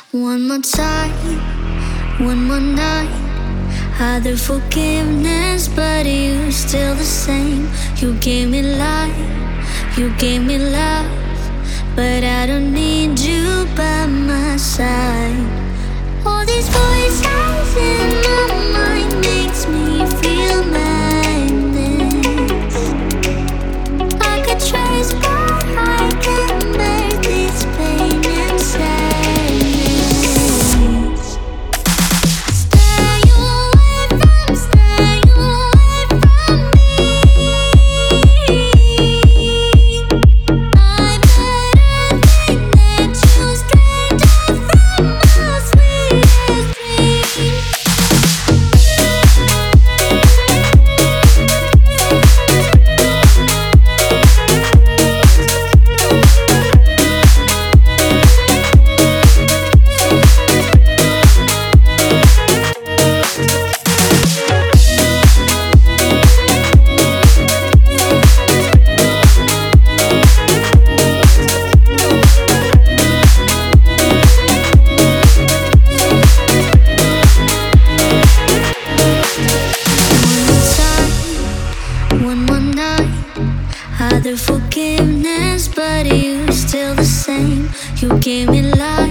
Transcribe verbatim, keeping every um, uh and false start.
One more time, one more night. Other forgiveness, but you still the same. You gave me life, you gave me love, but I don't need you by my side. All these voices in my mind makes me feel madness. I could trace, but I can't bear this pain and sadness. Stay away from, stay away from me. I better think that you strayed off from my sweetest dreams. One more night, other forgiveness, but you still the same. You gave me life.